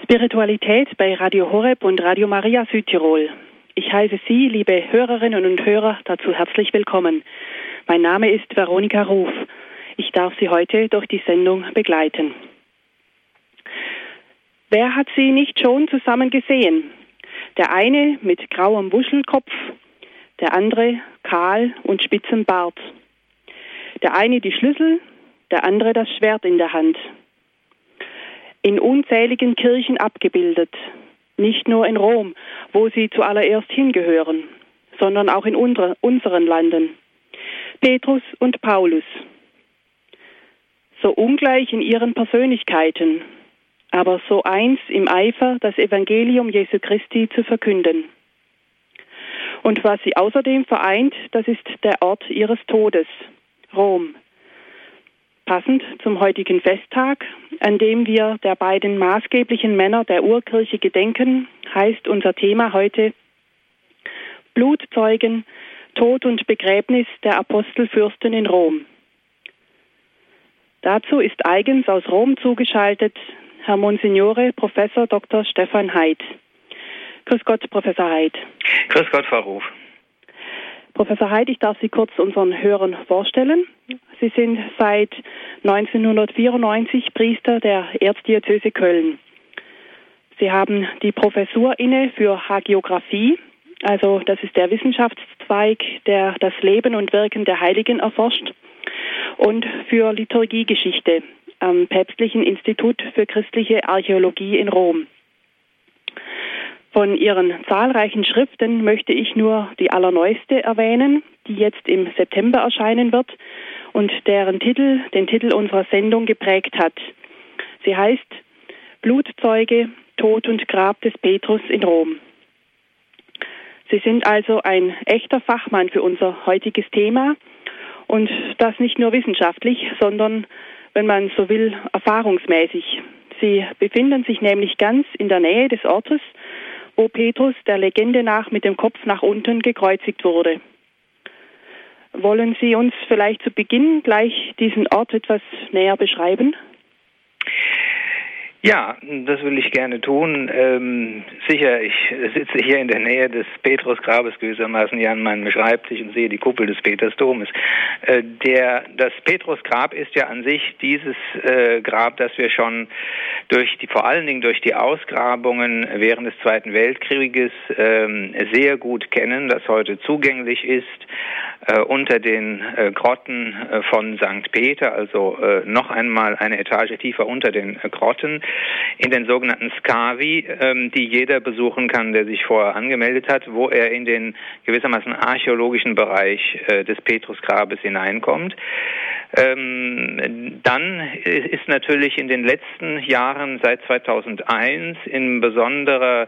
Spiritualität bei Radio Horeb und Radio Maria Südtirol. Ich heiße Sie, liebe Hörerinnen und Hörer, dazu herzlich willkommen. Mein Name ist Veronika Ruf. Ich darf Sie heute durch die Sendung begleiten. Wer hat sie nicht schon zusammen gesehen? Der eine mit grauem Wuschelkopf, der andere kahl und spitzem Bart. Der eine die Schlüssel, der andere das Schwert in der Hand. In unzähligen Kirchen abgebildet, nicht nur in Rom, wo sie zuallererst hingehören, sondern auch in unseren Landen. Petrus und Paulus. So ungleich in ihren Persönlichkeiten, aber so eins im Eifer, das Evangelium Jesu Christi zu verkünden. Und was sie außerdem vereint, das ist der Ort ihres Todes, Rom. Passend zum heutigen Festtag, an dem wir der beiden maßgeblichen Männer der Urkirche gedenken, heißt unser Thema heute Blutzeugen, Tod und Begräbnis der Apostelfürsten in Rom. Dazu ist eigens aus Rom zugeschaltet Herr Monsignore Professor Dr. Stefan Heid. Grüß Gott, Professor Heid. Grüß Gott, Frau Ruf. Professor Heid, ich darf Sie kurz unseren Hörern vorstellen. Sie sind seit 1994 Priester der Erzdiözese Köln. Sie haben die Professur inne für Hagiographie, also das ist der Wissenschaftszweig, der das Leben und Wirken der Heiligen erforscht, und für Liturgiegeschichte am Päpstlichen Institut für christliche Archäologie in Rom. Von Ihren zahlreichen Schriften möchte ich nur die allerneueste erwähnen, die jetzt im September erscheinen wird und deren Titel den Titel unserer Sendung geprägt hat. Sie heißt Blutzeuge, Tod und Grab des Petrus in Rom. Sie sind also ein echter Fachmann für unser heutiges Thema und das nicht nur wissenschaftlich, sondern, wenn man so will, erfahrungsmäßig. Sie befinden sich nämlich ganz in der Nähe des Ortes, wo Petrus der Legende nach mit dem Kopf nach unten gekreuzigt wurde. Wollen Sie uns vielleicht zu Beginn gleich diesen Ort etwas näher beschreiben? Ja, das will ich gerne tun. Sicher, ich sitze hier in der Nähe des Petrusgrabes gewissermaßen hier an meinem Schreibtisch und sehe die Kuppel des Petersdomes. Das Petrusgrab ist ja an sich dieses Grab, das wir schon vor allen Dingen durch die Ausgrabungen während des Zweiten Weltkrieges sehr gut kennen, das heute zugänglich ist unter den Grotten von St. Peter, also noch einmal eine Etage tiefer unter den Grotten, in den sogenannten Scavi, die jeder besuchen kann, der sich vorher angemeldet hat, wo er in den gewissermaßen archäologischen Bereich des Petrusgrabes hineinkommt. Dann ist natürlich in den letzten Jahren seit 2001 in besonderer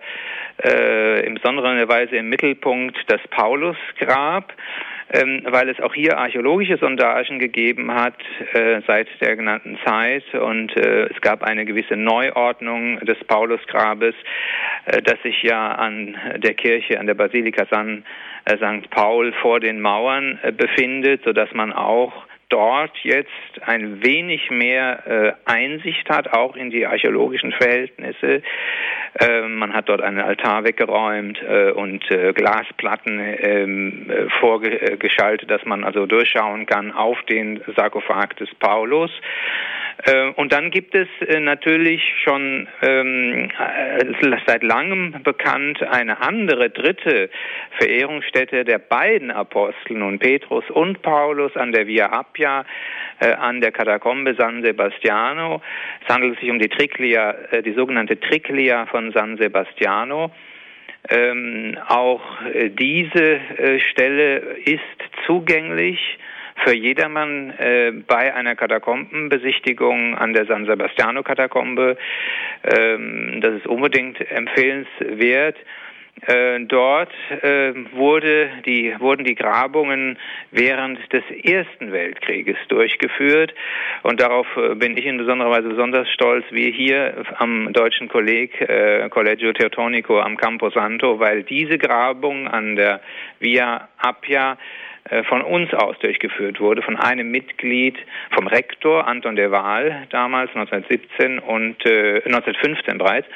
Weise im Mittelpunkt das Paulusgrab, weil es auch hier archäologische Sondagen gegeben hat seit der genannten Zeit und es gab eine gewisse Neuordnung des Paulusgrabes, das sich ja an der Kirche, an der Basilika St. Paul vor den Mauern befindet, sodass man auch dort jetzt ein wenig mehr Einsicht hat, auch in die archäologischen Verhältnisse. Man hat dort einen Altar weggeräumt und Glasplatten vorgeschaltet, dass man also durchschauen kann auf den Sarkophag des Paulus. Und dann gibt es natürlich schon seit langem bekannt eine andere, dritte Verehrungsstätte der beiden Apostel, nun Petrus und Paulus, an der Via Appia, an der Katakombe San Sebastiano. Es handelt sich um die Triclia, die sogenannte Triclia von San Sebastiano. Auch diese Stelle ist zugänglich für jedermann bei einer Katakombenbesichtigung an der San Sebastiano-Katakombe. Das ist unbedingt empfehlenswert. Dort wurden die Grabungen während des Ersten Weltkrieges durchgeführt und darauf bin ich in besonderer Weise besonders stolz, wie hier am deutschen Collegio Teutonico am Campo Santo, weil diese Grabung an der Via Appia von uns aus durchgeführt wurde, von einem Mitglied, vom Rektor Anton de Waal, damals 1915 bereits,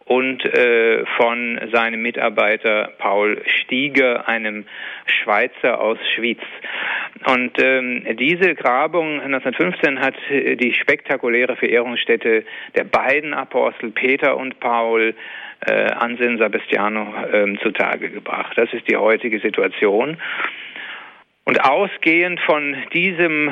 und von seinem Mitarbeiter Paul Stieger, einem Schweizer aus Schwyz. Und diese Grabung 1915 hat die spektakuläre Verehrungsstätte der beiden Apostel Peter und Paul an San Sebastiano zutage gebracht. Das ist die heutige Situation. Und ausgehend von diesem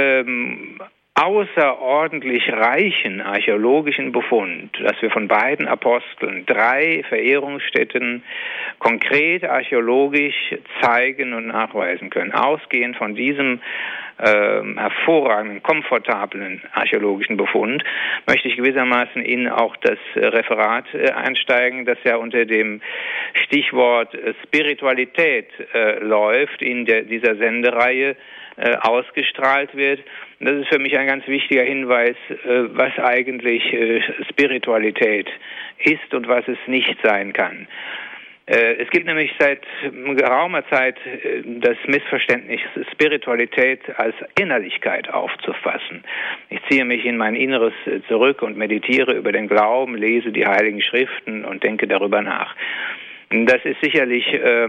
außerordentlich reichen archäologischen Befund, dass wir von beiden Aposteln 3 Verehrungsstätten konkret archäologisch zeigen und nachweisen können, ausgehend von diesem hervorragenden, komfortablen archäologischen Befund, möchte ich gewissermaßen in auch das Referat einsteigen, das ja unter dem Stichwort Spiritualität läuft, in dieser Sendereihe ausgestrahlt wird. Und das ist für mich ein ganz wichtiger Hinweis, was eigentlich Spiritualität ist und was es nicht sein kann. Es gibt nämlich seit geraumer Zeit das Missverständnis, Spiritualität als Innerlichkeit aufzufassen. Ich ziehe mich in mein Inneres zurück und meditiere über den Glauben, lese die Heiligen Schriften und denke darüber nach. Das ist sicherlich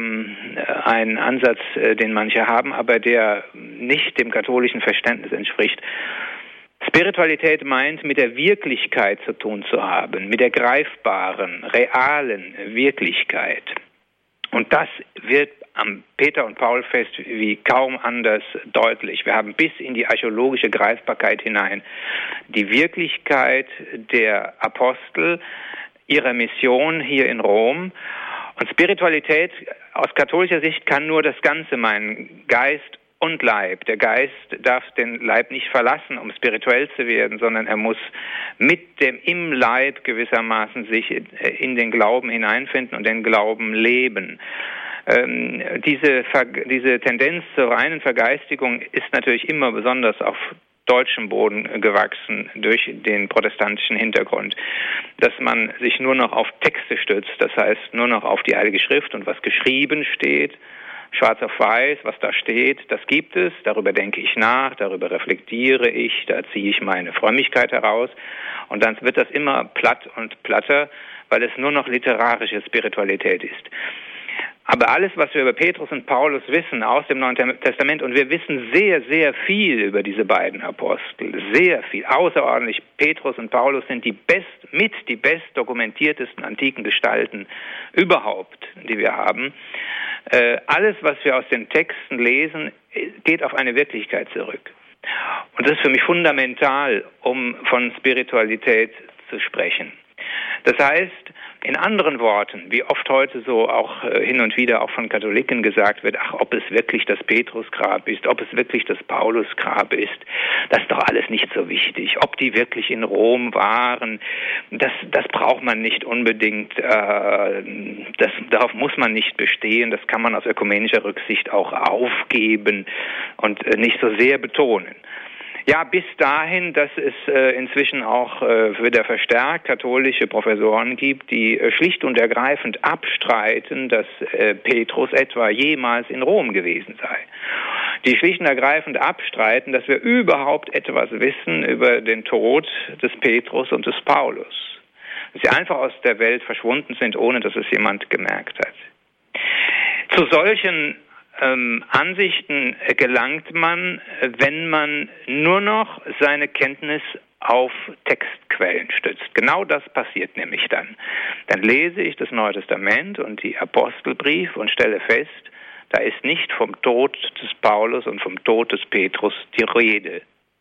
ein Ansatz, den manche haben, aber der nicht dem katholischen Verständnis entspricht. Spiritualität meint, mit der Wirklichkeit zu tun zu haben, mit der greifbaren, realen Wirklichkeit. Und das wird am Peter- und Paul-Fest wie kaum anders deutlich. Wir haben bis in die archäologische Greifbarkeit hinein die Wirklichkeit der Apostel, ihrer Mission hier in Rom. Und Spiritualität aus katholischer Sicht kann nur das Ganze meinen, Geist und Leib. Der Geist darf den Leib nicht verlassen, um spirituell zu werden, sondern er muss mit dem im Leib gewissermaßen sich in den Glauben hineinfinden und den Glauben leben. Diese Tendenz zur reinen Vergeistigung ist natürlich immer besonders auf deutschem Boden gewachsen durch den protestantischen Hintergrund, dass man sich nur noch auf Texte stützt, das heißt nur noch auf die Heilige Schrift und was geschrieben steht, schwarz auf weiß, was da steht, das gibt es, darüber denke ich nach, darüber reflektiere ich, da ziehe ich meine Frömmigkeit heraus und dann wird das immer platt und platter, weil es nur noch literarische Spiritualität ist. Aber alles, was wir über Petrus und Paulus wissen aus dem Neuen Testament, und wir wissen sehr, sehr viel über diese beiden Apostel, sehr viel, außerordentlich. Petrus und Paulus sind die best dokumentiertesten antiken Gestalten überhaupt, die wir haben. Alles, was wir aus den Texten lesen, geht auf eine Wirklichkeit zurück. Und das ist für mich fundamental, um von Spiritualität zu sprechen. Das heißt, in anderen Worten, wie oft heute so auch hin und wieder auch von Katholiken gesagt wird, ach, ob es wirklich das Petrusgrab ist, ob es wirklich das Paulusgrab ist, das ist doch alles nicht so wichtig. Ob die wirklich in Rom waren, das braucht man nicht unbedingt, darauf muss man nicht bestehen, das kann man aus ökumenischer Rücksicht auch aufgeben und nicht so sehr betonen. Ja, bis dahin, dass es inzwischen auch wieder verstärkt katholische Professoren gibt, die schlicht und ergreifend abstreiten, dass Petrus etwa jemals in Rom gewesen sei. Die schlicht und ergreifend abstreiten, dass wir überhaupt etwas wissen über den Tod des Petrus und des Paulus. Dass sie einfach aus der Welt verschwunden sind, ohne dass es jemand gemerkt hat. Zu solchen Ansichten gelangt man, wenn man nur noch seine Kenntnis auf Textquellen stützt. Genau das passiert nämlich dann. Dann lese ich das Neue Testament und die Apostelbrief und stelle fest, da ist nicht vom Tod des Paulus und vom Tod des Petrus die Rede.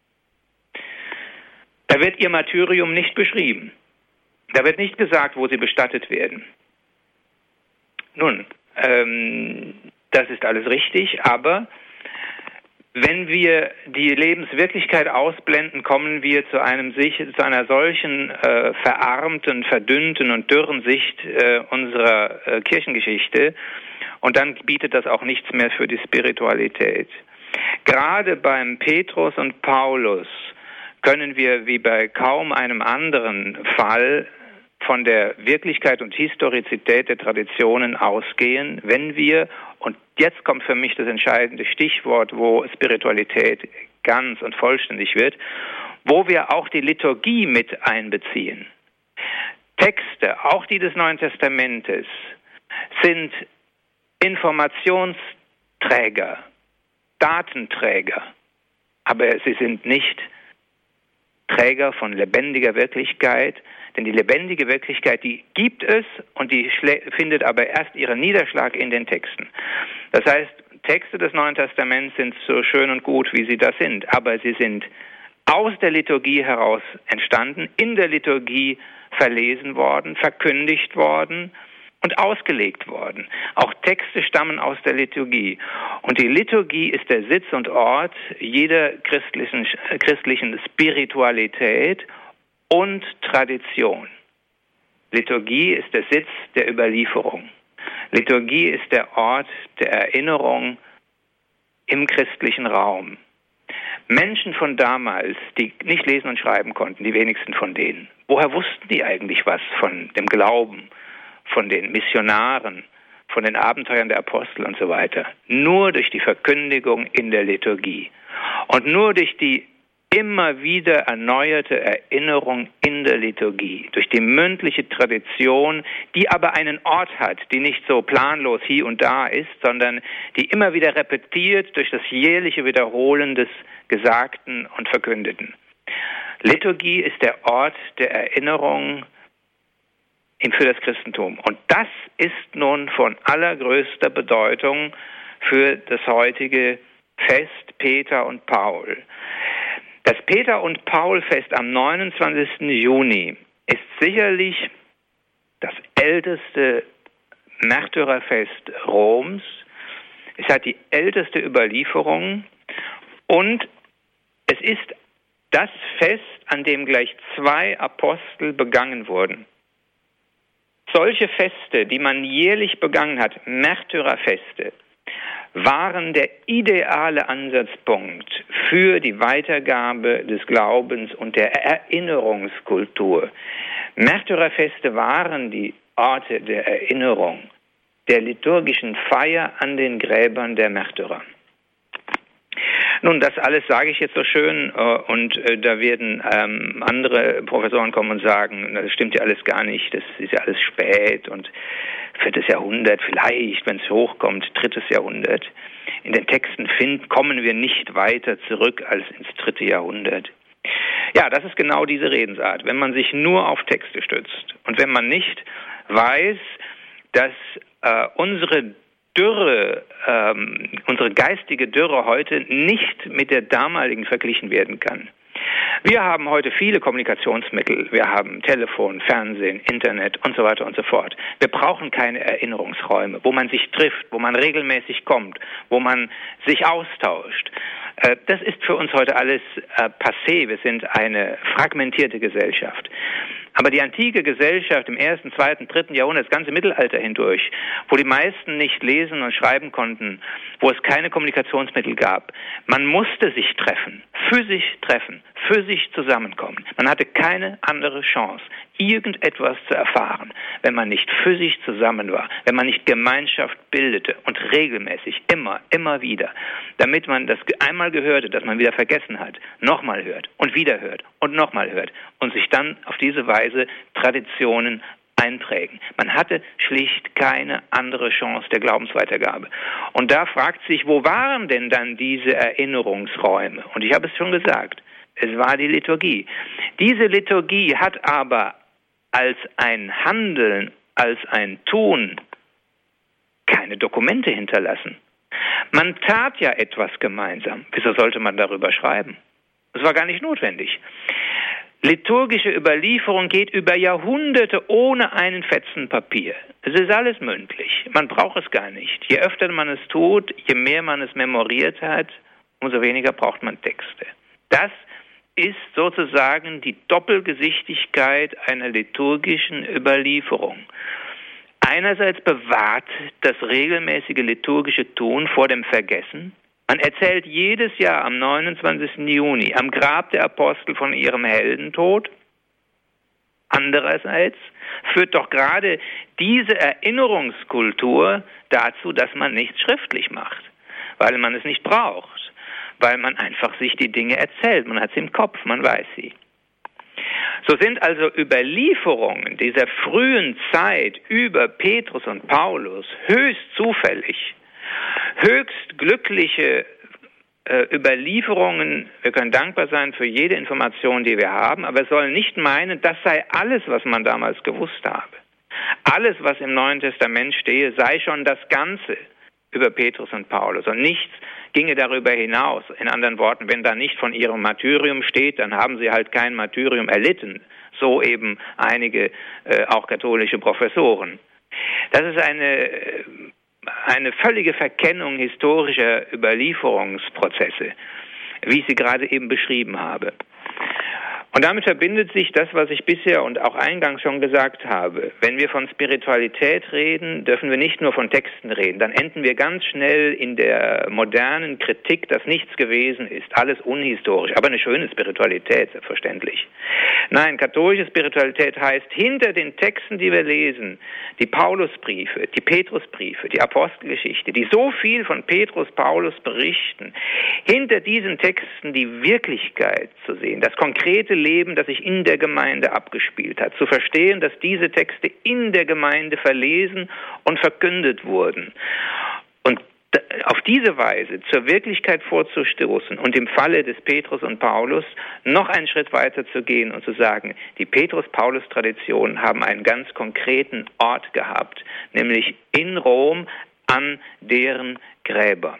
Da wird ihr Martyrium nicht beschrieben. Da wird nicht gesagt, wo sie bestattet werden. Nun, das ist alles richtig, aber wenn wir die Lebenswirklichkeit ausblenden, kommen wir zu einer solchen verarmten, verdünnten und dürren Sicht unserer Kirchengeschichte, und dann bietet das auch nichts mehr für die Spiritualität. Gerade beim Petrus und Paulus können wir wie bei kaum einem anderen Fall von der Wirklichkeit und Historizität der Traditionen ausgehen, wenn wir, und jetzt kommt für mich das entscheidende Stichwort, wo Spiritualität ganz und vollständig wird, wo wir auch die Liturgie mit einbeziehen. Texte, auch die des Neuen Testamentes, sind Informationsträger, Datenträger, aber sie sind nicht Träger von lebendiger Wirklichkeit, denn die lebendige Wirklichkeit, die gibt es und die findet aber erst ihren Niederschlag in den Texten. Das heißt, Texte des Neuen Testaments sind so schön und gut, wie sie das sind, aber sie sind aus der Liturgie heraus entstanden, in der Liturgie verlesen worden, verkündigt worden und ausgelegt worden. Auch Texte stammen aus der Liturgie. Und die Liturgie ist der Sitz und Ort jeder christlichen Spiritualität und Tradition. Liturgie ist der Sitz der Überlieferung. Liturgie ist der Ort der Erinnerung im christlichen Raum. Menschen von damals, die nicht lesen und schreiben konnten, die wenigsten von denen, woher wussten die eigentlich was von dem Glauben, von den Missionaren, von den Abenteuern der Apostel und so weiter? Nur durch die Verkündigung in der Liturgie und nur durch die immer wieder erneuerte Erinnerung in der Liturgie, durch die mündliche Tradition, die aber einen Ort hat, die nicht so planlos hier und da ist, sondern die immer wieder repetiert durch das jährliche Wiederholen des Gesagten und Verkündeten. Liturgie ist der Ort der Erinnerung für das Christentum. Und das ist nun von allergrößter Bedeutung für das heutige Fest Peter und Paul. Das Peter- und Paul-Fest am 29. Juni ist sicherlich das älteste Märtyrerfest Roms. Es hat die älteste Überlieferung und es ist das Fest, an dem gleich 2 Apostel begangen wurden. Solche Feste, die man jährlich begangen hat, Märtyrerfeste, waren der ideale Ansatzpunkt für die Weitergabe des Glaubens und der Erinnerungskultur. Märtyrerfeste waren die Orte der Erinnerung, der liturgischen Feier an den Gräbern der Märtyrer. Nun, das alles sage ich jetzt so schön und da werden andere Professoren kommen und sagen, das stimmt ja alles gar nicht, das ist ja alles spät und 4. Jahrhundert, vielleicht, wenn es hochkommt, 3. Jahrhundert. In den Texten kommen wir nicht weiter zurück als ins 3. Jahrhundert. Ja, das ist genau diese Redensart, wenn man sich nur auf Texte stützt und wenn man nicht weiß, dass unsere geistige Dürre heute nicht mit der damaligen verglichen werden kann. Wir haben heute viele Kommunikationsmittel. Wir haben Telefon, Fernsehen, Internet und so weiter und so fort. Wir brauchen keine Erinnerungsräume, wo man sich trifft, wo man regelmäßig kommt, wo man sich austauscht. Das ist für uns heute alles passé. Wir sind eine fragmentierte Gesellschaft. Aber die antike Gesellschaft im 1., 2., 3. Jahrhundert, das ganze Mittelalter hindurch, wo die meisten nicht lesen und schreiben konnten, wo es keine Kommunikationsmittel gab, man musste sich treffen, für sich zusammenkommen. Man hatte keine andere Chance, irgendetwas zu erfahren, wenn man nicht für sich zusammen war, wenn man nicht Gemeinschaft bildete und regelmäßig, immer wieder, damit man das einmal gehörte, das man wieder vergessen hat, nochmal hört und wieder hört und nochmal hört und sich dann auf diese Weise Traditionen einprägen. Man hatte schlicht keine andere Chance der Glaubensweitergabe. Und da fragt sich, wo waren denn dann diese Erinnerungsräume? Und ich habe es schon gesagt, es war die Liturgie. Diese Liturgie hat aber als ein Handeln, als ein Tun keine Dokumente hinterlassen. Man tat ja etwas gemeinsam. Wieso sollte man darüber schreiben? Es war gar nicht notwendig. Liturgische Überlieferung geht über Jahrhunderte ohne einen Fetzen Papier. Es ist alles mündlich. Man braucht es gar nicht. Je öfter man es tut, je mehr man es memoriert hat, umso weniger braucht man Texte. Das ist sozusagen die Doppelgesichtigkeit einer liturgischen Überlieferung. Einerseits bewahrt das regelmäßige liturgische Tun vor dem Vergessen. Man erzählt jedes Jahr am 29. Juni am Grab der Apostel von ihrem Heldentod. Andererseits führt doch gerade diese Erinnerungskultur dazu, dass man nichts schriftlich macht, weil man es nicht braucht, weil man einfach sich die Dinge erzählt. Man hat sie im Kopf, man weiß sie. So sind also Überlieferungen dieser frühen Zeit über Petrus und Paulus höchst zufällig, höchst glückliche Überlieferungen. Wir können dankbar sein für jede Information, die wir haben, aber wir sollen nicht meinen, das sei alles, was man damals gewusst habe. Alles, was im Neuen Testament stehe, sei schon das Ganze über Petrus und Paulus und nichts ginge darüber hinaus. In anderen Worten, wenn da nicht von ihrem Martyrium steht, dann haben sie halt kein Martyrium erlitten. So eben einige auch katholische Professoren. Das ist eine völlige Verkennung historischer Überlieferungsprozesse, wie ich sie gerade eben beschrieben habe. Und damit verbindet sich das, was ich bisher und auch eingangs schon gesagt habe. Wenn wir von Spiritualität reden, dürfen wir nicht nur von Texten reden. Dann enden wir ganz schnell in der modernen Kritik, dass nichts gewesen ist. Alles unhistorisch, aber eine schöne Spiritualität, selbstverständlich. Nein, katholische Spiritualität heißt, hinter den Texten, die wir lesen, die Paulusbriefe, die Petrusbriefe, die Apostelgeschichte, die so viel von Petrus, Paulus berichten, hinter diesen Texten die Wirklichkeit zu sehen, das konkrete Leben, das sich in der Gemeinde abgespielt hat, zu verstehen, dass diese Texte in der Gemeinde verlesen und verkündet wurden. Und auf diese Weise zur Wirklichkeit vorzustoßen und im Falle des Petrus und Paulus noch einen Schritt weiter zu gehen und zu sagen, die Petrus-Paulus-Traditionen haben einen ganz konkreten Ort gehabt, nämlich in Rom an deren Gräbern.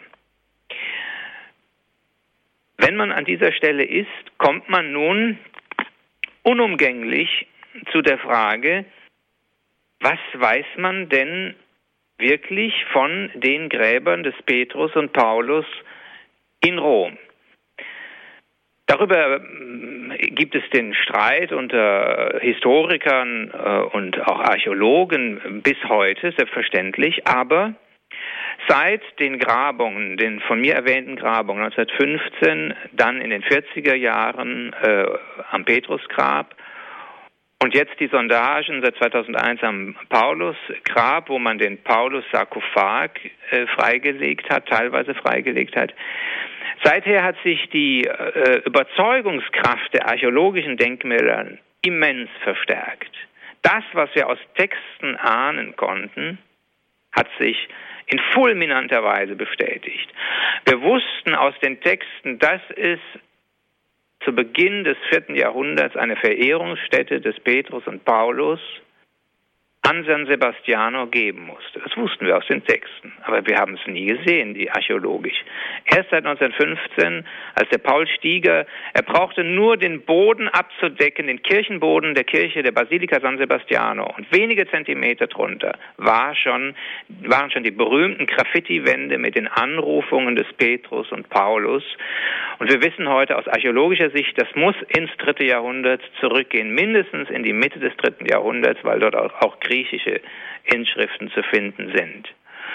Wenn man an dieser Stelle ist, kommt man nun unumgänglich zu der Frage, was weiß man denn wirklich von den Gräbern des Petrus und Paulus in Rom? Darüber gibt es den Streit unter Historikern und auch Archäologen bis heute, selbstverständlich, aber seit den Grabungen, den von mir erwähnten Grabungen 1915, dann in den 40er Jahren am Petrusgrab und jetzt die Sondagen seit 2001 am Paulusgrab, wo man den Paulus-Sarkophag freigelegt hat, teilweise freigelegt hat. Seither hat sich die Überzeugungskraft der archäologischen Denkmäler immens verstärkt. Das, was wir aus Texten ahnen konnten, hat sich in fulminanter Weise bestätigt. Wir wussten aus den Texten, dass es zu Beginn des 4. Jahrhunderts eine Verehrungsstätte des Petrus und Paulus an San Sebastiano geben musste. Das wussten wir aus den Texten, aber wir haben es nie gesehen, die archäologisch. Erst seit 1915, als der Paul Stieger, er brauchte nur den Boden abzudecken, den Kirchenboden der Kirche der Basilika San Sebastiano, und wenige Zentimeter drunter waren schon die berühmten Graffiti-Wände mit den Anrufungen des Petrus und Paulus. Und wir wissen heute aus archäologischer Sicht, das muss ins 3. Jahrhundert zurückgehen, mindestens in die Mitte des 3. Jahrhunderts, weil dort auch griechische Inschriften zu finden sind.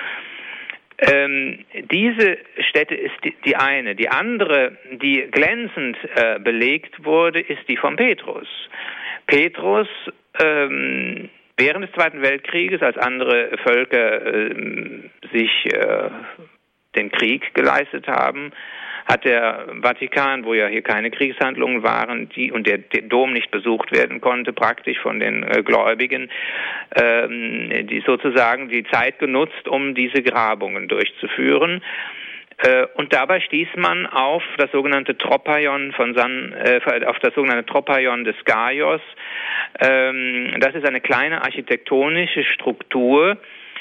Diese Stätte ist die eine. Die andere, die glänzend belegt wurde, ist die von Petrus. Petrus, während des Zweiten Weltkrieges, als andere Völker sich den Krieg geleistet haben, hat der Vatikan, wo ja hier keine Kriegshandlungen waren, und der Dom nicht besucht werden konnte, praktisch von den Gläubigen, die sozusagen die Zeit genutzt, um diese Grabungen durchzuführen. Und dabei stieß man auf das sogenannte Tropaion auf das sogenannte Tropaion des Gaios. Das ist eine kleine architektonische Struktur.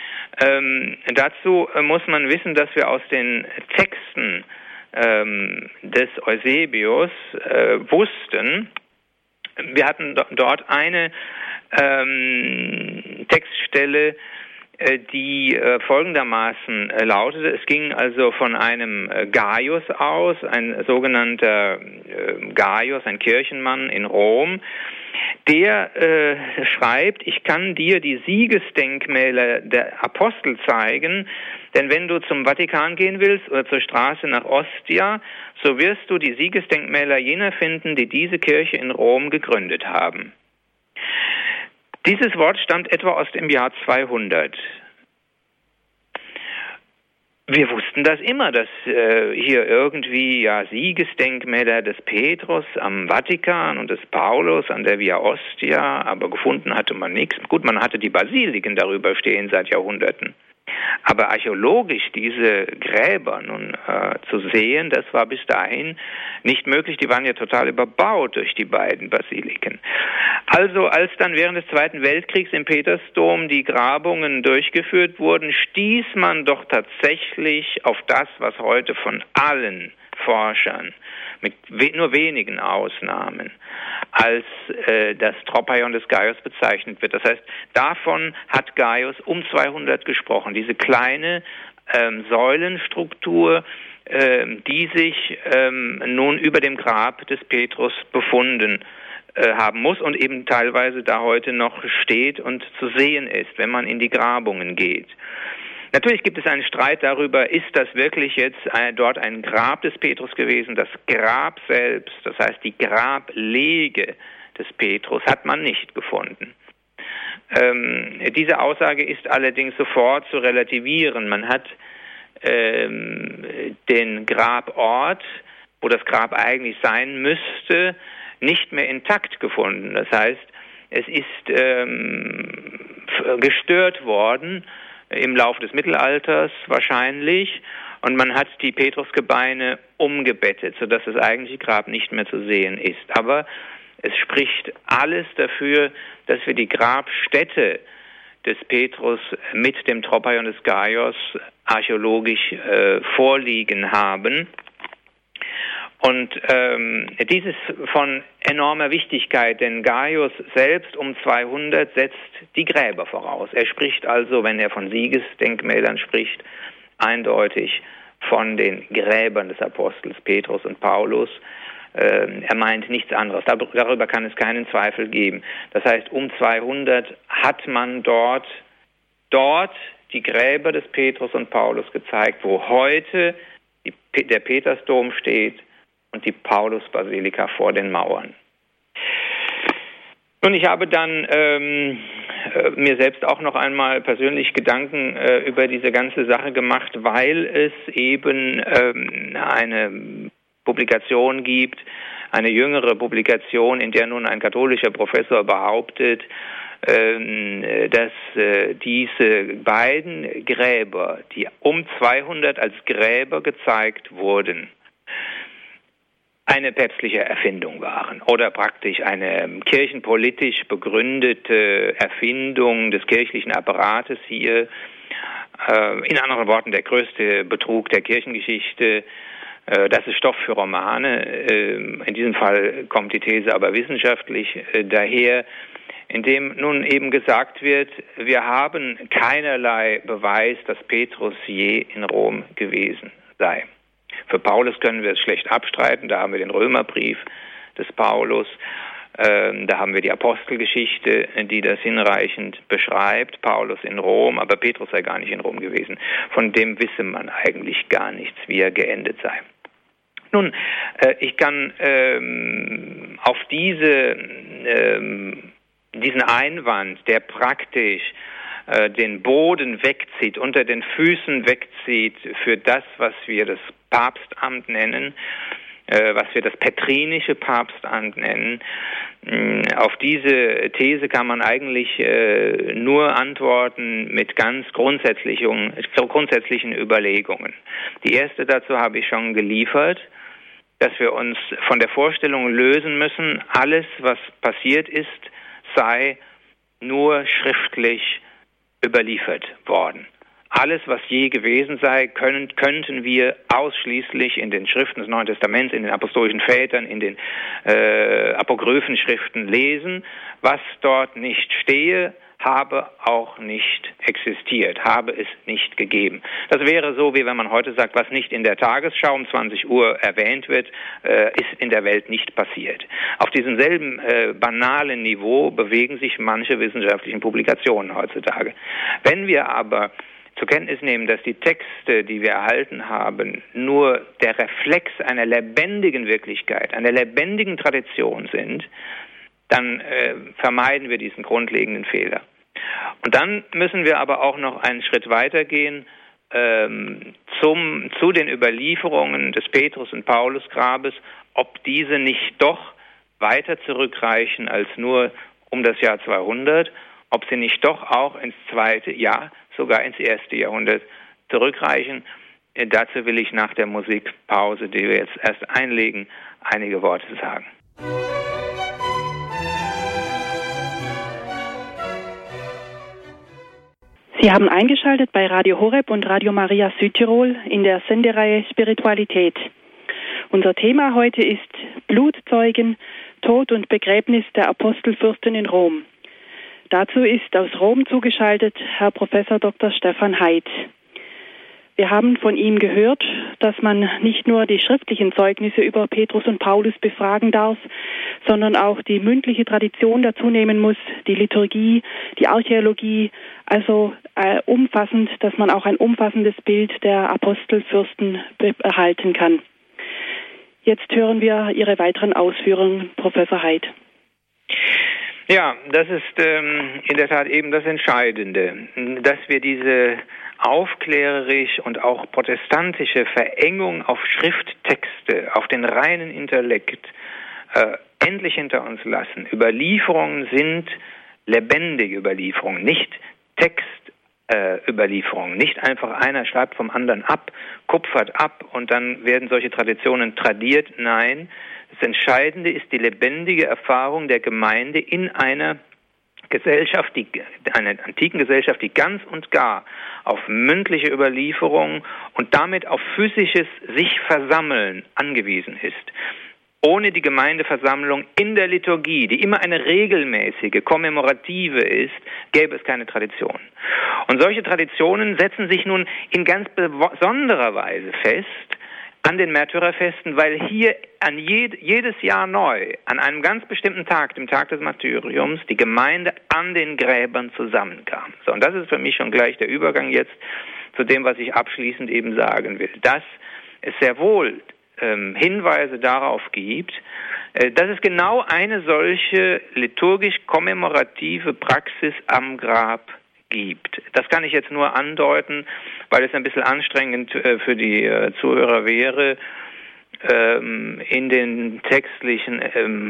Dazu muss man wissen, dass wir aus den Texten des Eusebius wussten, wir hatten dort eine Textstelle, die folgendermaßen lautete. Es ging also von einem Gaius aus, ein sogenannter Gaius, ein Kirchenmann in Rom, der schreibt, ich kann dir die Siegesdenkmäler der Apostel zeigen, denn wenn du zum Vatikan gehen willst oder zur Straße nach Ostia, so wirst du die Siegesdenkmäler jener finden, die diese Kirche in Rom gegründet haben. Dieses Wort stammt etwa aus dem Jahr 200. Wir wussten das immer, dass hier irgendwie Siegesdenkmäler des Petrus am Vatikan und des Paulus an der Via Ostia, aber gefunden hatte man nichts. Gut, man hatte die Basiliken darüber stehen seit Jahrhunderten. Aber archäologisch diese Gräber nun zu sehen, das war bis dahin nicht möglich. Die waren ja total überbaut durch die beiden Basiliken. Also als dann während des Zweiten Weltkriegs im Petersdom die Grabungen durchgeführt wurden, stieß man doch tatsächlich auf das, was heute von allen Forschern, mit nur wenigen Ausnahmen, als das Tropaion des Gaius bezeichnet wird. Das heißt, davon hat Gaius um 200 gesprochen. Diese kleine Säulenstruktur, die sich nun über dem Grab des Petrus befunden haben muss und eben teilweise da heute noch steht und zu sehen ist, wenn man in die Grabungen geht. Natürlich gibt es einen Streit darüber, ist das wirklich jetzt dort ein Grab des Petrus gewesen? Das Grab selbst, das heißt die Grablege des Petrus, hat man nicht gefunden. Diese Aussage ist allerdings sofort zu relativieren. Man hat den Grabort, wo das Grab eigentlich sein müsste, nicht mehr intakt gefunden. Das heißt, es ist gestört worden im Laufe des Mittelalters wahrscheinlich, und man hat die Petrusgebeine umgebettet, sodass das eigentliche Grab nicht mehr zu sehen ist. Aber es spricht alles dafür, dass wir die Grabstätte des Petrus mit dem Tropaion des Gaius archäologisch vorliegen haben. Und dies ist von enormer Wichtigkeit, denn Gaius selbst um 200 setzt die Gräber voraus. Er spricht also, wenn er von Siegesdenkmälern spricht, eindeutig von den Gräbern des Apostels Petrus und Paulus. Er meint nichts anderes. Darüber kann es keinen Zweifel geben. Das heißt, um 200 hat man dort die Gräber des Petrus und Paulus gezeigt, wo heute der Petersdom steht und die Paulusbasilika vor den Mauern. Nun, ich habe dann mir selbst auch noch einmal persönlich Gedanken über diese ganze Sache gemacht, weil es eben eine Publikation gibt, eine jüngere Publikation, in der nun ein katholischer Professor behauptet, dass diese beiden Gräber, die um 200 als Gräber gezeigt wurden, eine päpstliche Erfindung waren oder praktisch eine kirchenpolitisch begründete Erfindung des kirchlichen Apparates hier. In anderen Worten, der größte Betrug der Kirchengeschichte. Das ist Stoff für Romane. In diesem Fall kommt die These aber wissenschaftlich daher, indem nun eben gesagt wird, wir haben keinerlei Beweis, dass Petrus je in Rom gewesen sei. Für Paulus können wir es schlecht abstreiten, da haben wir den Römerbrief des Paulus, da haben wir die Apostelgeschichte, die das hinreichend beschreibt, Paulus in Rom, aber Petrus sei gar nicht in Rom gewesen. Von dem wisse man eigentlich gar nichts, wie er geendet sei. Nun, ich kann auf diesen Einwand, der praktisch den Boden wegzieht, unter den Füßen wegzieht für das, was wir das Papstamt nennen, was wir das petrinische Papstamt nennen. Auf diese These kann man eigentlich nur antworten mit ganz grundsätzlichen Überlegungen. Die erste dazu habe ich schon geliefert, dass wir uns von der Vorstellung lösen müssen, alles, was passiert ist, sei nur schriftlich überliefert worden. Alles, was je gewesen sei, könnten wir ausschließlich in den Schriften des Neuen Testaments, in den apostolischen Vätern, in den apokryphen Schriften lesen. Was dort nicht stehe, habe auch nicht existiert, habe es nicht gegeben. Das wäre so, wie wenn man heute sagt, was nicht in der Tagesschau um 20 Uhr erwähnt wird, ist in der Welt nicht passiert. Auf diesem selben banalen Niveau bewegen sich manche wissenschaftlichen Publikationen heutzutage. Wenn wir aber zur Kenntnis nehmen, dass die Texte, die wir erhalten haben, nur der Reflex einer lebendigen Wirklichkeit, einer lebendigen Tradition sind, dann vermeiden wir diesen grundlegenden Fehler. Und dann müssen wir aber auch noch einen Schritt weiter gehen zu den Überlieferungen des Petrus- und Paulusgrabes, ob diese nicht doch weiter zurückreichen als nur um das Jahr 200, ob sie nicht doch auch ins zweite, ja sogar ins erste Jahrhundert zurückreichen. Dazu will ich nach der Musikpause, die wir jetzt erst einlegen, einige Worte sagen. Sie haben eingeschaltet bei Radio Horeb und Radio Maria Südtirol in der Sendereihe Spiritualität. Unser Thema heute ist Blutzeugen, Tod und Begräbnis der Apostelfürsten in Rom. Dazu ist aus Rom zugeschaltet Herr Professor Dr. Stefan Heid. Wir haben von ihm gehört, dass man nicht nur die schriftlichen Zeugnisse über Petrus und Paulus befragen darf, sondern auch die mündliche Tradition dazu nehmen muss, die Liturgie, die Archäologie, also umfassend, dass man auch ein umfassendes Bild der Apostelfürsten erhalten kann. Jetzt hören wir Ihre weiteren Ausführungen, Professor Heid. Ja, das ist in der Tat eben das Entscheidende, dass wir diese aufklärerisch und auch protestantische Verengung auf Schrifttexte, auf den reinen Intellekt endlich hinter uns lassen. Überlieferungen sind lebendige Überlieferungen, nicht Textüberlieferungen. Nicht einfach einer schreibt vom anderen ab, kupfert ab und dann werden solche Traditionen tradiert. Nein, das Entscheidende ist die lebendige Erfahrung der Gemeinde in einer Gesellschaft, einer antiken Gesellschaft, die ganz und gar auf mündliche Überlieferung und damit auf physisches sich versammeln angewiesen ist. Ohne die Gemeindeversammlung in der Liturgie, die immer eine regelmäßige, kommemorative ist, gäbe es keine Tradition. Und solche Traditionen setzen sich nun in ganz besonderer Weise fest an den Märtyrerfesten, weil hier jedes Jahr neu, an einem ganz bestimmten Tag, dem Tag des Martyriums, die Gemeinde an den Gräbern zusammenkam. So, und das ist für mich schon gleich der Übergang jetzt zu dem, was ich abschließend eben sagen will. Dass es sehr wohl Hinweise darauf gibt, dass es genau eine solche liturgisch-kommemorative Praxis am Grab gibt. Das kann ich jetzt nur andeuten, weil es ein bisschen anstrengend für die Zuhörer wäre, in die textlichen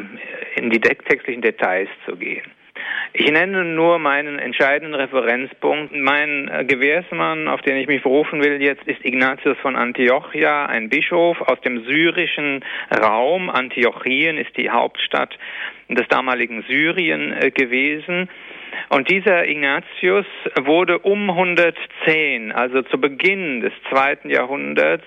Details zu gehen. Ich nenne nur meinen entscheidenden Referenzpunkt. Mein Gewährsmann, auf den ich mich berufen will jetzt, ist Ignatius von Antiochia, ein Bischof aus dem syrischen Raum. Antiochien ist die Hauptstadt des damaligen Syrien gewesen. Und dieser Ignatius wurde um 110, also zu Beginn des 2. Jahrhunderts,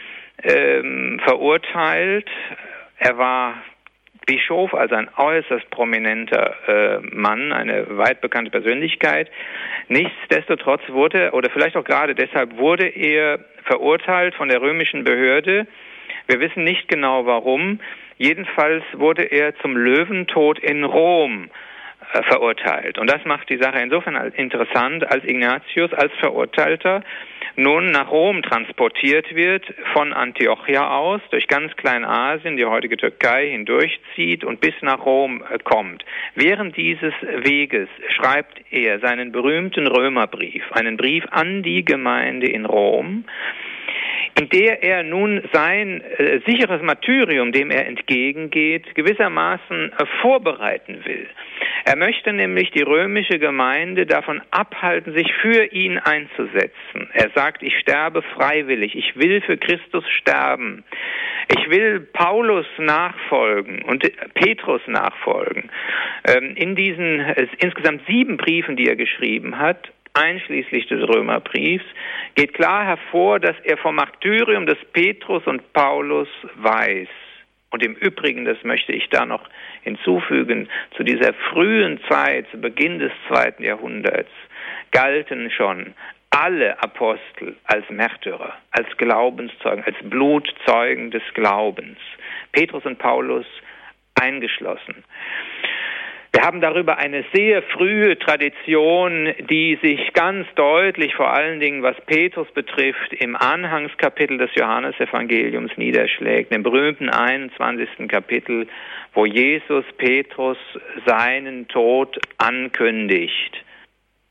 verurteilt. Er war Bischof, also ein äußerst prominenter Mann, eine weit bekannte Persönlichkeit. Nichtsdestotrotz wurde, oder vielleicht auch gerade deshalb, wurde er verurteilt von der römischen Behörde. Wir wissen nicht genau warum. Jedenfalls wurde er zum Löwentod in Rom verurteilt. Und das macht die Sache insofern interessant, als Ignatius als Verurteilter nun nach Rom transportiert wird, von Antiochia aus, durch ganz Kleinasien, die heutige Türkei, hindurchzieht und bis nach Rom kommt. Während dieses Weges schreibt er seinen berühmten Römerbrief, einen Brief an die Gemeinde in Rom, in der er nun sein sicheres Martyrium, dem er entgegengeht, gewissermaßen vorbereiten will. Er möchte nämlich die römische Gemeinde davon abhalten, sich für ihn einzusetzen. Er sagt, ich sterbe freiwillig, ich will für Christus sterben. Ich will Paulus nachfolgen und Petrus nachfolgen. In diesen insgesamt 7 Briefen, die er geschrieben hat, einschließlich des Römerbriefs, geht klar hervor, dass er vom Martyrium des Petrus und Paulus weiß. Und im Übrigen, das möchte ich da noch hinzufügen, zu dieser frühen Zeit, zu Beginn des 2. Jahrhunderts, galten schon alle Apostel als Märtyrer, als Glaubenszeugen, als Blutzeugen des Glaubens. Petrus und Paulus eingeschlossen. Wir haben darüber eine sehr frühe Tradition, die sich ganz deutlich, vor allen Dingen was Petrus betrifft, im Anhangskapitel des Johannesevangeliums niederschlägt, im berühmten 21. Kapitel, wo Jesus Petrus seinen Tod ankündigt.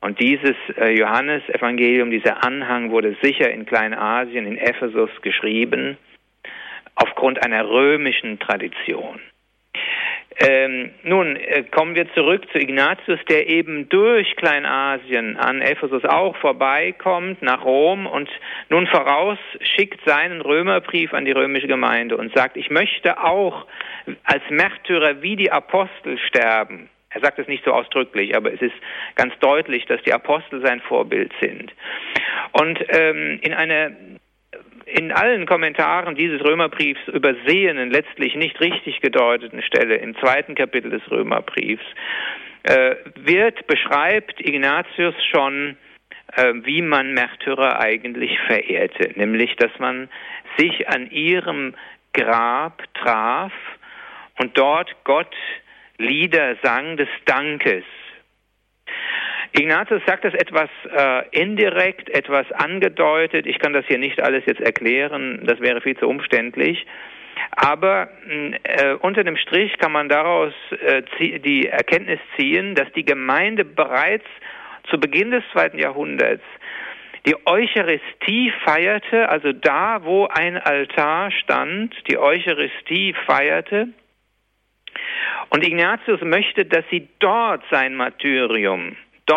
Und dieses Johannesevangelium, dieser Anhang wurde sicher in Kleinasien, in Ephesus geschrieben, aufgrund einer römischen Tradition. Nun kommen wir zurück zu Ignatius, der eben durch Kleinasien an Ephesus auch vorbeikommt, nach Rom und nun vorausschickt seinen Römerbrief an die römische Gemeinde und sagt, ich möchte auch als Märtyrer wie die Apostel sterben. Er sagt es nicht so ausdrücklich, aber es ist ganz deutlich, dass die Apostel sein Vorbild sind. Und in allen Kommentaren dieses Römerbriefs übersehenen, letztlich nicht richtig gedeuteten Stelle im 2. Kapitel des Römerbriefs beschreibt Ignatius schon, wie man Märtyrer eigentlich verehrte, nämlich, dass man sich an ihrem Grab traf und dort Gott Lieder sang des Dankes. Ignatius sagt das etwas indirekt, etwas angedeutet. Ich kann das hier nicht alles jetzt erklären, das wäre viel zu umständlich. Aber unter dem Strich kann man daraus die Erkenntnis ziehen, dass die Gemeinde bereits zu Beginn des 2. Jahrhunderts die Eucharistie feierte, also da, wo ein Altar stand, die Eucharistie feierte. Und Ignatius möchte, dass sie dort sein Martyrium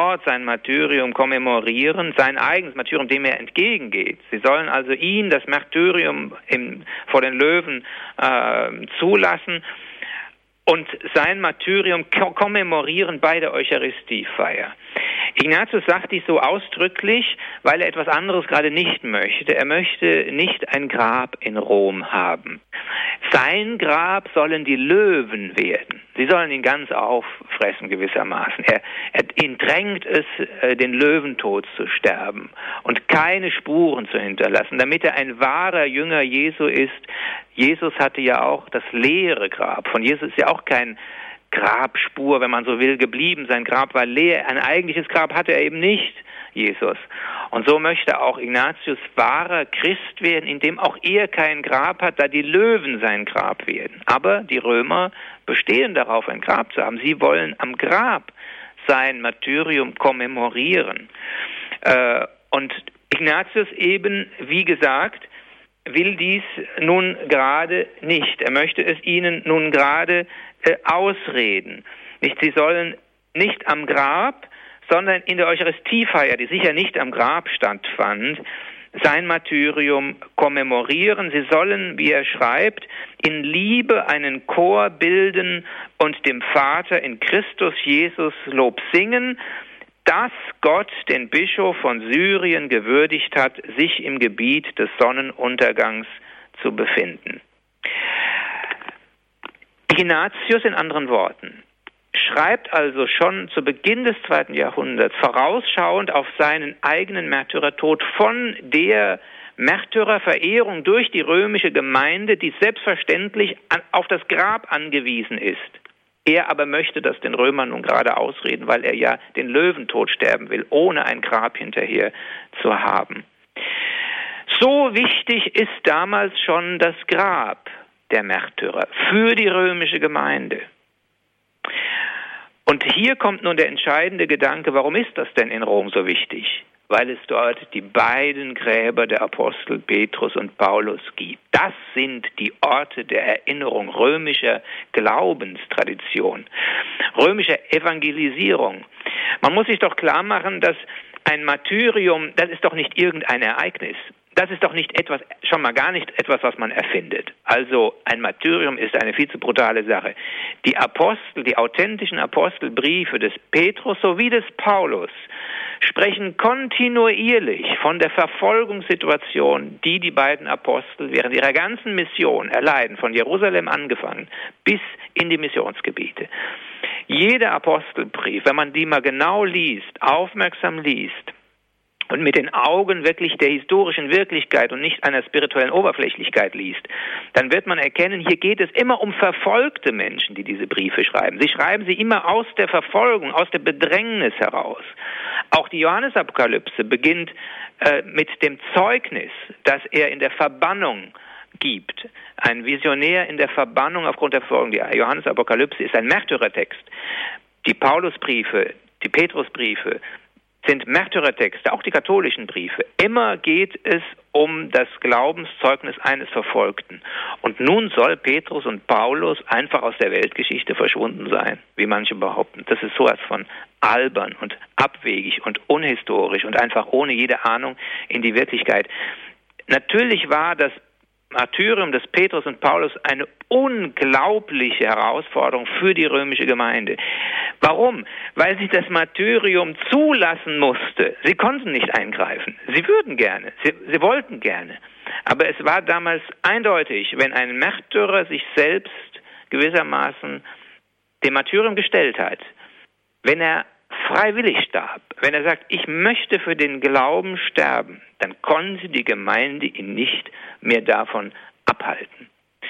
kommemorieren, sein eigenes Martyrium, dem er entgegengeht. Sie sollen also ihn, das Martyrium vor den Löwen zulassen und sein Martyrium kommemorieren bei der Eucharistiefeier. Ignatius sagt dies so ausdrücklich, weil er etwas anderes gerade nicht möchte. Er möchte nicht ein Grab in Rom haben. Sein Grab sollen die Löwen werden. Sie sollen ihn ganz auffressen gewissermaßen. Ihn drängt es, den Löwentod zu sterben und keine Spuren zu hinterlassen, damit er ein wahrer Jünger Jesu ist. Jesus hatte ja auch das leere Grab. Von Jesus ist ja auch kein Grabspur, wenn man so will, geblieben. Sein Grab war leer. Ein eigentliches Grab hatte er eben nicht, Jesus. Und so möchte auch Ignatius wahrer Christ werden, indem auch er kein Grab hat, da die Löwen sein Grab werden. Aber die Römer bestehen darauf, ein Grab zu haben. Sie wollen am Grab sein Martyrium kommemorieren. Und Ignatius eben, wie gesagt, will dies nun gerade nicht. Er möchte es ihnen nun gerade ausreden. Sie sollen nicht am Grab, sondern in der Eucharistiefeier, die sicher nicht am Grab stattfand, sein Martyrium kommemorieren. Sie sollen, wie er schreibt, in Liebe einen Chor bilden und dem Vater in Christus Jesus Lob singen, dass Gott den Bischof von Syrien gewürdigt hat, sich im Gebiet des Sonnenuntergangs zu befinden. Ignatius in anderen Worten schreibt also schon zu Beginn des 2. Jahrhunderts vorausschauend auf seinen eigenen Märtyrertod von der Märtyrerverehrung durch die römische Gemeinde, die selbstverständlich auf das Grab angewiesen ist. Er aber möchte das den Römern nun gerade ausreden, weil er ja den Löwentod sterben will, ohne ein Grab hinterher zu haben. So wichtig ist damals schon das Grab der Märtyrer für die römische Gemeinde. Und hier kommt nun der entscheidende Gedanke, warum ist das denn in Rom so wichtig? Weil es dort die beiden Gräber der Apostel Petrus und Paulus gibt. Das sind die Orte der Erinnerung römischer Glaubenstradition, römischer Evangelisierung. Man muss sich doch klar machen, dass ein Martyrium, das ist doch nicht irgendein Ereignis. Das ist doch nicht etwas, schon mal gar nicht etwas, was man erfindet. Also ein Martyrium ist eine viel zu brutale Sache. Die Apostel, die authentischen Apostelbriefe des Petrus sowie des Paulus sprechen kontinuierlich von der Verfolgungssituation, die die beiden Apostel während ihrer ganzen Mission erleiden, von Jerusalem angefangen bis in die Missionsgebiete. Jeder Apostelbrief, wenn man die mal genau liest, aufmerksam liest, und mit den Augen wirklich der historischen Wirklichkeit und nicht einer spirituellen Oberflächlichkeit liest, dann wird man erkennen, hier geht es immer um verfolgte Menschen, die diese Briefe schreiben. Sie schreiben sie immer aus der Verfolgung, aus der Bedrängnis heraus. Auch die Johannesapokalypse beginnt mit dem Zeugnis, das er in der Verbannung gibt. Ein Visionär in der Verbannung aufgrund der Verfolgung. Die Johannesapokalypse ist ein Märtyrertext. Die Paulusbriefe, die Petrusbriefe, sind Märtyrertexte, auch die katholischen Briefe. Immer geht es um das Glaubenszeugnis eines Verfolgten. Und nun soll Petrus und Paulus einfach aus der Weltgeschichte verschwunden sein, wie manche behaupten. Das ist sowas von albern und abwegig und unhistorisch und einfach ohne jede Ahnung in die Wirklichkeit. Natürlich war das Martyrium des Petrus und Paulus eine unglaubliche Herausforderung für die römische Gemeinde. Warum? Weil sie das Martyrium zulassen musste. Sie konnten nicht eingreifen. Sie würden gerne, sie wollten gerne. Aber es war damals eindeutig, wenn ein Märtyrer sich selbst gewissermaßen dem Martyrium gestellt hat, wenn er freiwillig starb, wenn er sagt, ich möchte für den Glauben sterben, dann konnte die Gemeinde ihn nicht mehr davon abhalten.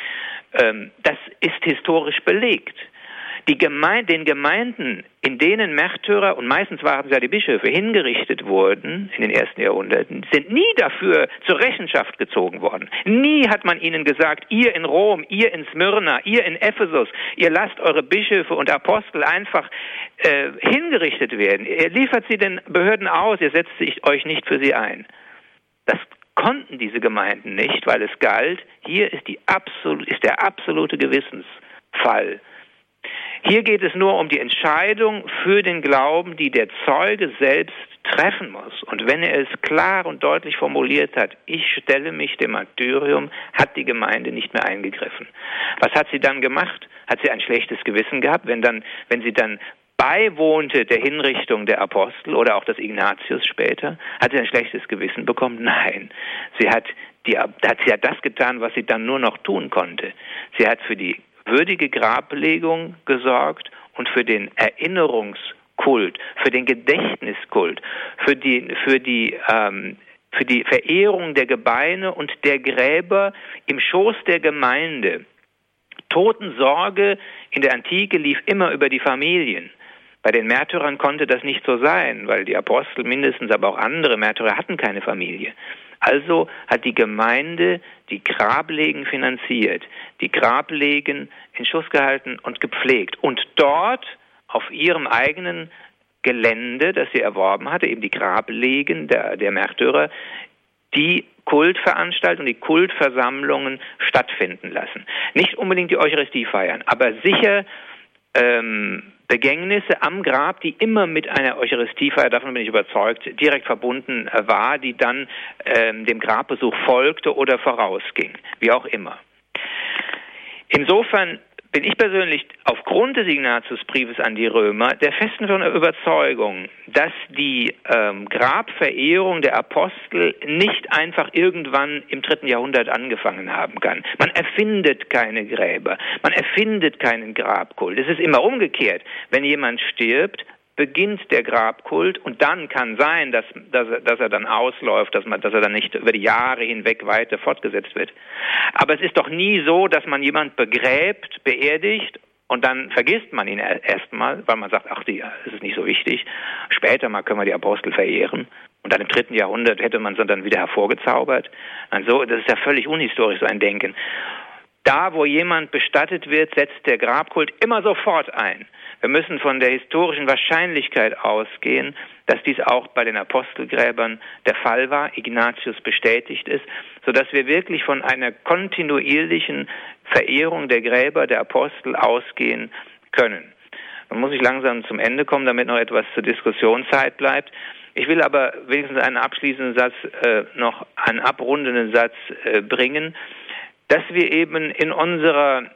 Das ist historisch belegt. Den Gemeinden, in denen Märtyrer, und meistens waren es ja die Bischöfe, hingerichtet wurden in den ersten Jahrhunderten, sind nie dafür zur Rechenschaft gezogen worden. Nie hat man ihnen gesagt, ihr in Rom, ihr in Smyrna, ihr in Ephesus, ihr lasst eure Bischöfe und Apostel einfach hingerichtet werden. Ihr liefert sie den Behörden aus, ihr setzt euch nicht für sie ein. Das konnten diese Gemeinden nicht, weil es galt, hier ist der absolute Gewissensfall. Hier geht es nur um die Entscheidung für den Glauben, die der Zeuge selbst treffen muss. Und wenn er es klar und deutlich formuliert hat, ich stelle mich dem Martyrium, hat die Gemeinde nicht mehr eingegriffen. Was hat sie dann gemacht? Hat sie ein schlechtes Gewissen gehabt, wenn sie dann beiwohnte der Hinrichtung der Apostel oder auch des Ignatius später? Hat sie ein schlechtes Gewissen bekommen? Nein. Sie hat das getan, was sie dann nur noch tun konnte. Sie hat für die würdige Grabbelegung gesorgt und für den Erinnerungskult, für den Gedächtniskult, für die Verehrung der Gebeine und der Gräber im Schoß der Gemeinde. Totensorge in der Antike lief immer über die Familien. Bei den Märtyrern konnte das nicht so sein, weil die Apostel mindestens, aber auch andere Märtyrer hatten keine Familie. Also hat die Gemeinde die Grablegen finanziert, die Grablegen in Schuss gehalten und gepflegt. Und dort auf ihrem eigenen Gelände, das sie erworben hatte, eben die Grablegen der Märtyrer, die Kultveranstaltungen, die Kultversammlungen stattfinden lassen. Nicht unbedingt die Eucharistie feiern, aber sicher Begängnisse am Grab, die immer mit einer Eucharistiefeier, davon bin ich überzeugt, direkt verbunden war, die dann dem Grabbesuch folgte oder vorausging, wie auch immer. Insofern bin ich persönlich aufgrund des Ignatiusbriefes an die Römer der festen Überzeugung, dass die Grabverehrung der Apostel nicht einfach irgendwann im 3. Jahrhundert angefangen haben kann. Man erfindet keine Gräber, man erfindet keinen Grabkult. Es ist immer umgekehrt. Wenn jemand stirbt, beginnt der Grabkult und dann kann sein, dass er dann ausläuft, dass er dann nicht über die Jahre hinweg weiter fortgesetzt wird. Aber es ist doch nie so, dass man jemand begräbt, beerdigt und dann vergisst man ihn erstmal, weil man sagt, es ist nicht so wichtig. Später mal können wir die Apostel verehren. Und dann im 3. Jahrhundert hätte man sie dann wieder hervorgezaubert. Also, das ist ja völlig unhistorisch, so ein Denken. Da, wo jemand bestattet wird, setzt der Grabkult immer sofort ein. Wir müssen von der historischen Wahrscheinlichkeit ausgehen, dass dies auch bei den Apostelgräbern der Fall war, Ignatius bestätigt ist, sodass wir wirklich von einer kontinuierlichen Verehrung der Gräber der Apostel ausgehen können. Nun muss ich langsam zum Ende kommen, damit noch etwas zur Diskussionszeit bleibt. Ich will aber wenigstens einen abschließenden Satz, noch einen abrundenden Satz bringen, dass wir eben in unserer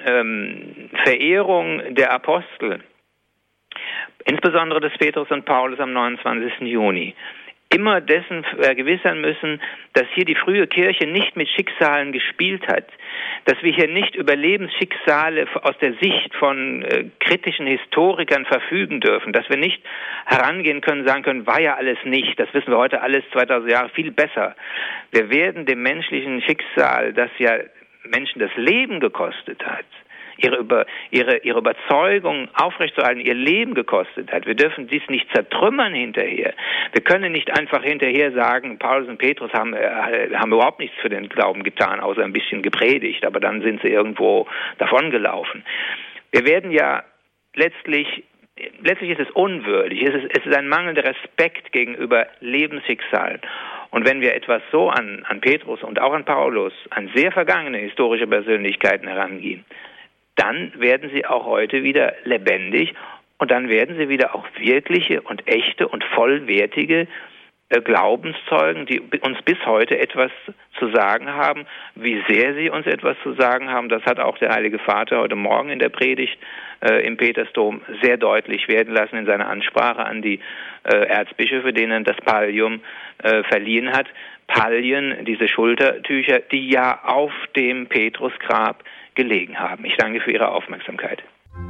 Verehrung der Apostel, insbesondere des Petrus und Paulus am 29. Juni, immer dessen vergewissern müssen, dass hier die frühe Kirche nicht mit Schicksalen gespielt hat, dass wir hier nicht über Lebensschicksale aus der Sicht von kritischen Historikern verfügen dürfen, dass wir nicht herangehen können, sagen können, war ja alles nicht, das wissen wir heute alles 2000 Jahre viel besser. Wir werden dem menschlichen Schicksal, das ja Menschen das Leben gekostet hat, ihre Überzeugung aufrechtzuerhalten, ihr Leben gekostet hat. Wir dürfen dies nicht zertrümmern hinterher. Wir können nicht einfach hinterher sagen, Paulus und Petrus haben überhaupt nichts für den Glauben getan, außer ein bisschen gepredigt, aber dann sind sie irgendwo davongelaufen. Wir werden ja letztlich letztlich ist es unwürdig, es ist ein mangelnder Respekt gegenüber Lebensschicksalen. Und wenn wir etwas so an Petrus und auch an Paulus, an sehr vergangene historische Persönlichkeiten herangehen, dann werden sie auch heute wieder lebendig und dann werden sie wieder auch wirkliche und echte und vollwertige Glaubenszeugen, die uns bis heute etwas zu sagen haben. Wie sehr sie uns etwas zu sagen haben, das hat auch der Heilige Vater heute Morgen in der Predigt im Petersdom sehr deutlich werden lassen in seiner Ansprache an die Erzbischöfe, denen das Pallium verliehen hat. Pallien, diese Schultertücher, die ja auf dem Petrusgrab gelegen haben. Ich danke für Ihre Aufmerksamkeit.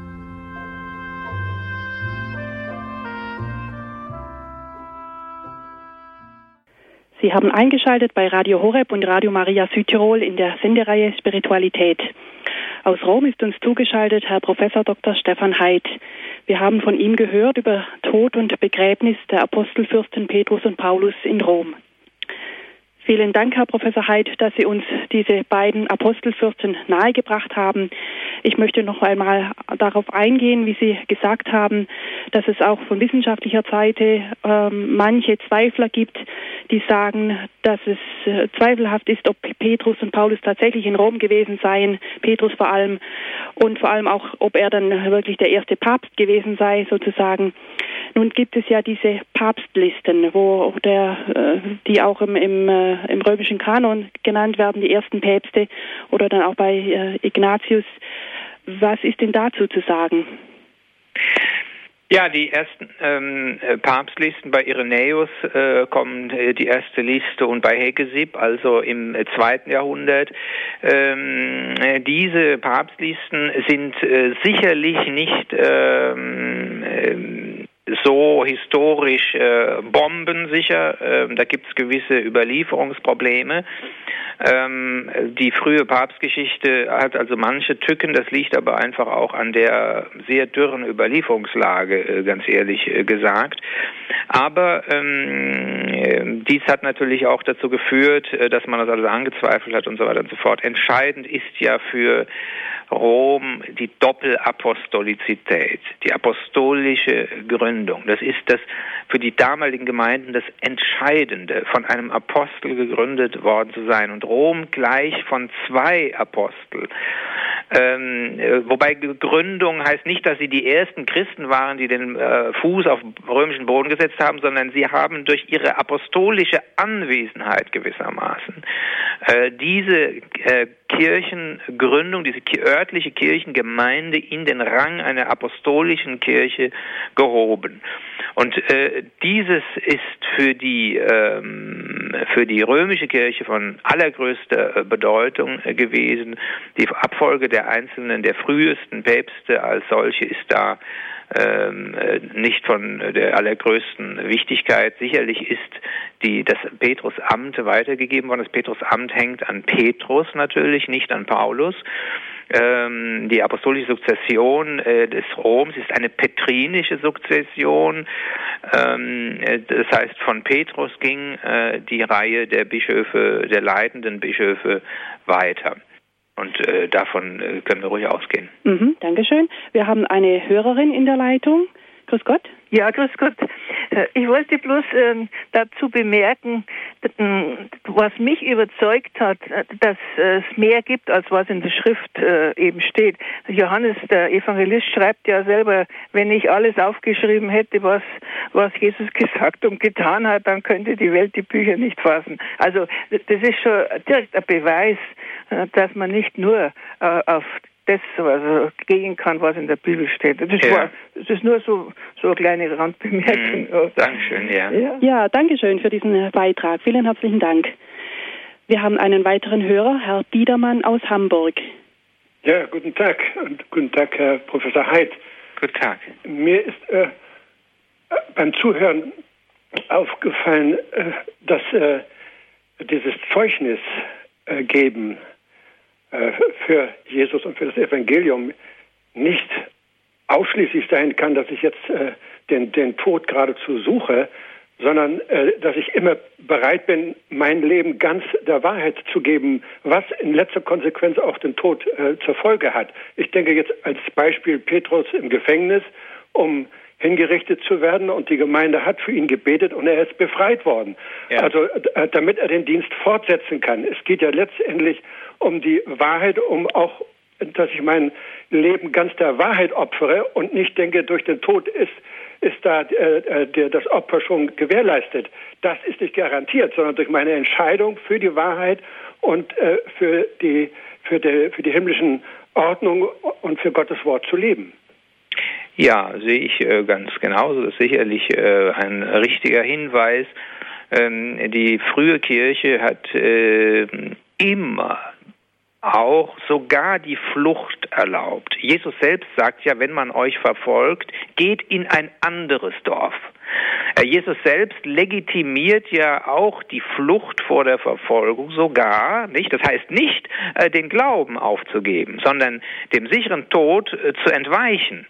Sie haben eingeschaltet bei Radio Horeb und Radio Maria Südtirol in der Sendereihe Spiritualität. Aus Rom ist uns zugeschaltet Herr Professor Dr. Stefan Heid. Wir haben von ihm gehört über Tod und Begräbnis der Apostelfürsten Petrus und Paulus in Rom. Vielen Dank, Herr Professor Heid, dass Sie uns diese beiden Apostelfürsten nahegebracht haben. Ich möchte noch einmal darauf eingehen, wie Sie gesagt haben, dass es auch von wissenschaftlicher Seite manche Zweifler gibt, die sagen, dass es zweifelhaft ist, ob Petrus und Paulus tatsächlich in Rom gewesen seien, Petrus vor allem, und vor allem auch, ob er dann wirklich der erste Papst gewesen sei, sozusagen. Nun gibt es ja diese Papstlisten, die auch im römischen Kanon genannt werden, die ersten Päpste, oder dann auch bei Ignatius. Was ist denn dazu zu sagen? Ja, die ersten Papstlisten bei Irenäus kommen die erste Liste und bei Hegesipp, also im 2. Jahrhundert. Diese Papstlisten sind sicherlich nicht so historisch bombensicher. Da gibt es gewisse Überlieferungsprobleme. Die frühe Papstgeschichte hat also manche Tücken, das liegt aber einfach auch an der sehr dürren Überlieferungslage, ganz ehrlich gesagt. Aber dies hat natürlich auch dazu geführt, dass man das also angezweifelt hat und so weiter und so fort. Entscheidend ist ja für Rom die Doppelapostolizität, die apostolische Gründung. Das ist das für die damaligen Gemeinden das Entscheidende, von einem Apostel gegründet worden zu sein. Und Rom gleich von 2 Aposteln. Wobei Gründung heißt nicht, dass sie die ersten Christen waren, die den Fuß auf römischen Boden gesetzt haben, sondern sie haben durch ihre apostolische Anwesenheit gewissermaßen diese Kirchengründung, diese örtliche Kirchengemeinde in den Rang einer apostolischen Kirche gehoben. Und dieses ist für die römische Kirche von allergrößter Bedeutung gewesen. Die Abfolge der einzelnen, der frühesten Päpste als solche ist da nicht von der allergrößten Wichtigkeit. Sicherlich ist das Petrusamt weitergegeben worden. Das Petrusamt hängt an Petrus natürlich, nicht an Paulus. Die apostolische Sukzession des Roms ist eine petrinische Sukzession. Das heißt, von Petrus ging die Reihe der Bischöfe, der leitenden Bischöfe weiter. Und davon können wir ruhig ausgehen. Dankeschön. Wir haben eine Hörerin in der Leitung. Grüß Gott. Ja, grüß Gott. Ich wollte bloß dazu bemerken, was mich überzeugt hat, dass es mehr gibt, als was in der Schrift eben steht. Johannes, der Evangelist, schreibt ja selber, wenn ich alles aufgeschrieben hätte, was Jesus gesagt und getan hat, dann könnte die Welt die Bücher nicht fassen. Also das ist schon direkt ein Beweis, dass man nicht nur auf das gehen kann, was in der Bibel steht. Das ist nur so eine kleine Randbemerkung. Dankeschön, ja. Ja, dankeschön für diesen Beitrag. Vielen herzlichen Dank. Wir haben einen weiteren Hörer, Herr Biedermann aus Hamburg. Ja, guten Tag und guten Tag, Herr Professor Heid. Guten Tag. Mir ist beim Zuhören aufgefallen, dass dieses Zeugnis geben für Jesus und für das Evangelium nicht ausschließlich sein kann, dass ich jetzt den Tod geradezu suche, sondern dass ich immer bereit bin, mein Leben ganz der Wahrheit zu geben, was in letzter Konsequenz auch den Tod zur Folge hat. Ich denke jetzt als Beispiel Petrus im Gefängnis um hingerichtet zu werden, und die Gemeinde hat für ihn gebetet und er ist befreit worden. Ja. Also damit er den Dienst fortsetzen kann. Es geht ja letztendlich um die Wahrheit, um auch, dass ich mein Leben ganz der Wahrheit opfere und nicht denke, durch den Tod ist da das Opfer schon gewährleistet. Das ist nicht garantiert, sondern durch meine Entscheidung für die Wahrheit und für die himmlischen Ordnung und für Gottes Wort zu leben. Ja, sehe ich ganz genauso. Das ist sicherlich ein richtiger Hinweis. Die frühe Kirche hat immer auch sogar die Flucht erlaubt. Jesus selbst sagt ja, wenn man euch verfolgt, geht in ein anderes Dorf. Jesus selbst legitimiert ja auch die Flucht vor der Verfolgung sogar, nicht? Das heißt nicht, den Glauben aufzugeben, sondern dem sicheren Tod zu entweichen.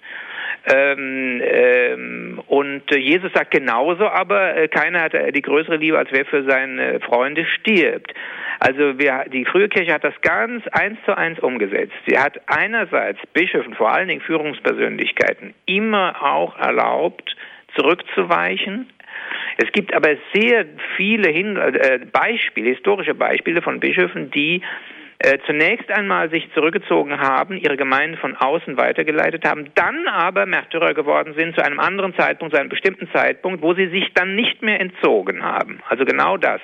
Und Jesus sagt genauso, aber keiner hat die größere Liebe, als wer für seine Freunde stirbt. Also die frühe Kirche hat das ganz 1:1 umgesetzt. Sie hat einerseits Bischöfen, vor allen Dingen Führungspersönlichkeiten, immer auch erlaubt, zurückzuweichen. Es gibt aber sehr viele historische Beispiele von Bischöfen, die zunächst einmal sich zurückgezogen haben, ihre Gemeinde von außen weitergeleitet haben, dann aber Märtyrer geworden sind zu einem anderen Zeitpunkt, zu einem bestimmten Zeitpunkt, wo sie sich dann nicht mehr entzogen haben. Also genau das.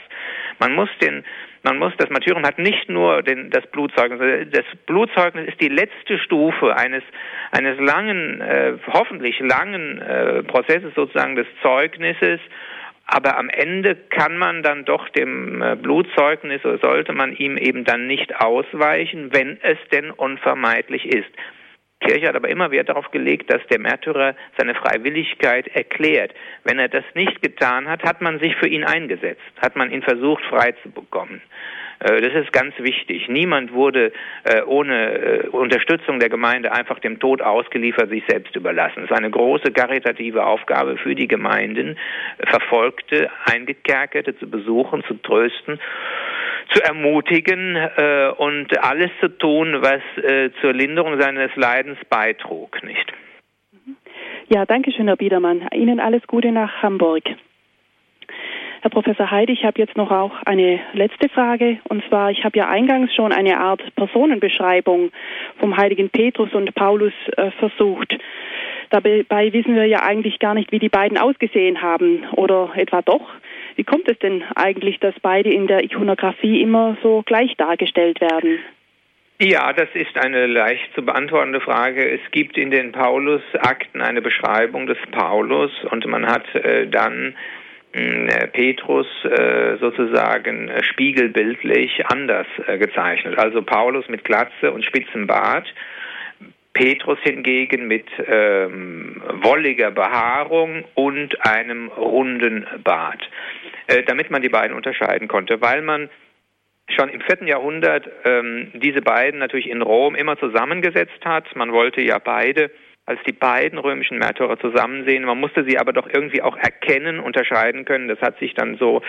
Das Martyrium hat nicht nur das Blutzeugnis. Das Blutzeugnis ist die letzte Stufe eines langen, hoffentlich langen Prozesses sozusagen des Zeugnisses. Aber am Ende kann man dann doch dem Blutzeugnis, oder sollte man ihm eben dann nicht ausweichen, wenn es denn unvermeidlich ist. Die Kirche hat aber immer Wert darauf gelegt, dass der Märtyrer seine Freiwilligkeit erklärt. Wenn er das nicht getan hat, hat man sich für ihn eingesetzt, hat man ihn versucht frei zu bekommen. Das ist ganz wichtig. Niemand wurde ohne Unterstützung der Gemeinde einfach dem Tod ausgeliefert, sich selbst überlassen. Es ist eine große karitative Aufgabe für die Gemeinden, Verfolgte, Eingekerkerte zu besuchen, zu trösten, zu ermutigen und alles zu tun, was zur Linderung seines Leidens beitrug, nicht? Ja, danke schön, Herr Biedermann. Ihnen alles Gute nach Hamburg. Herr Professor Heid, ich habe jetzt noch auch eine letzte Frage. Und zwar, ich habe ja eingangs schon eine Art Personenbeschreibung vom heiligen Petrus und Paulus versucht. Dabei wissen wir ja eigentlich gar nicht, wie die beiden ausgesehen haben. Oder etwa doch? Wie kommt es denn eigentlich, dass beide in der Ikonographie immer so gleich dargestellt werden? Ja, das ist eine leicht zu beantwortende Frage. Es gibt in den Paulus-Akten eine Beschreibung des Paulus und man hat dann Petrus sozusagen spiegelbildlich anders gezeichnet. Also Paulus mit Glatze und spitzem Bart, Petrus hingegen mit wolliger Behaarung und einem runden Bart, damit man die beiden unterscheiden konnte, weil man schon im 4. Jahrhundert diese beiden natürlich in Rom immer zusammengesetzt hat. Man wollte ja beide als die beiden römischen Märtyrer zusammen sehen. Man musste sie aber doch irgendwie auch erkennen, unterscheiden können. Das hat sich dann so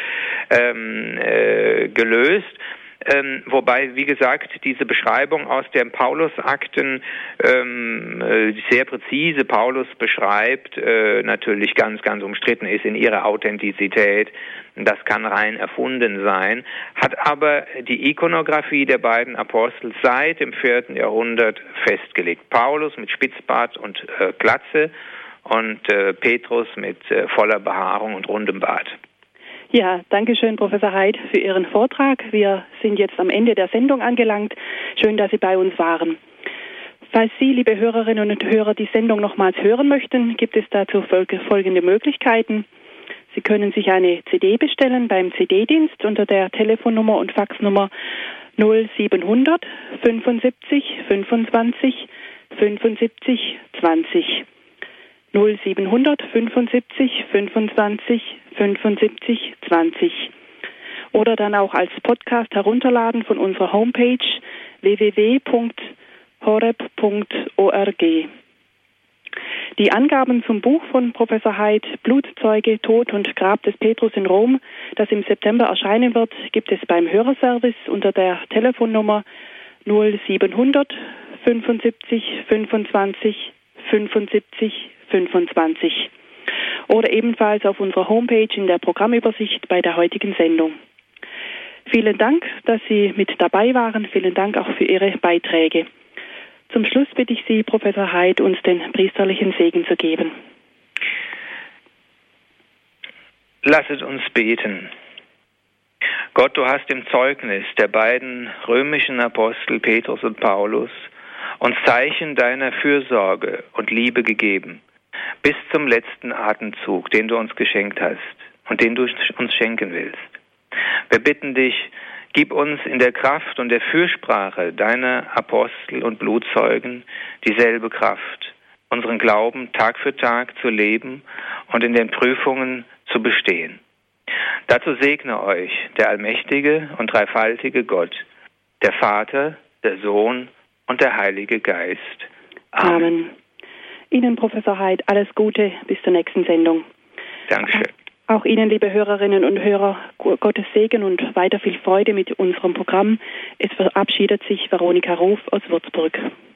gelöst. Wobei, wie gesagt, diese Beschreibung aus den Paulusakten sehr präzise Paulus beschreibt, natürlich ganz, ganz umstritten ist in ihrer Authentizität. Das kann rein erfunden sein, hat aber die Ikonographie der beiden Apostel seit dem 4. Jahrhundert festgelegt. Paulus mit Spitzbart und Glatze und Petrus mit voller Behaarung und rundem Bart. Ja, danke schön, Professor Heid, für Ihren Vortrag. Wir sind jetzt am Ende der Sendung angelangt. Schön, dass Sie bei uns waren. Falls Sie, liebe Hörerinnen und Hörer, die Sendung nochmals hören möchten, gibt es dazu folgende Möglichkeiten. Sie können sich eine CD bestellen beim CD-Dienst unter der Telefonnummer und Faxnummer 0700 75 25 75 20. 0700 75 25 75 20. Oder dann auch als Podcast herunterladen von unserer Homepage www.horeb.org. Die Angaben zum Buch von Professor Heid, Blutzeuge, Tod und Grab des Petrus in Rom, das im September erscheinen wird, gibt es beim Hörerservice unter der Telefonnummer 0700 75 25 75 25 oder ebenfalls auf unserer Homepage in der Programmübersicht bei der heutigen Sendung. Vielen Dank, dass Sie mit dabei waren. Vielen Dank auch für Ihre Beiträge. Zum Schluss bitte ich Sie, Professor Heid, uns den priesterlichen Segen zu geben. Lasset uns beten. Gott, du hast im Zeugnis der beiden römischen Apostel Petrus und Paulus uns Zeichen deiner Fürsorge und Liebe gegeben, bis zum letzten Atemzug, den du uns geschenkt hast und den du uns schenken willst. Wir bitten dich, gib uns in der Kraft und der Fürsprache deiner Apostel und Blutzeugen dieselbe Kraft, unseren Glauben Tag für Tag zu leben und in den Prüfungen zu bestehen. Dazu segne euch der allmächtige und dreifaltige Gott, der Vater, der Sohn und der Heilige Geist. Amen. Ihnen, Professor Heid, alles Gute bis zur nächsten Sendung. Dankeschön. Auch Ihnen, liebe Hörerinnen und Hörer, Gottes Segen und weiter viel Freude mit unserem Programm. Es verabschiedet sich Veronika Ruf aus Würzburg.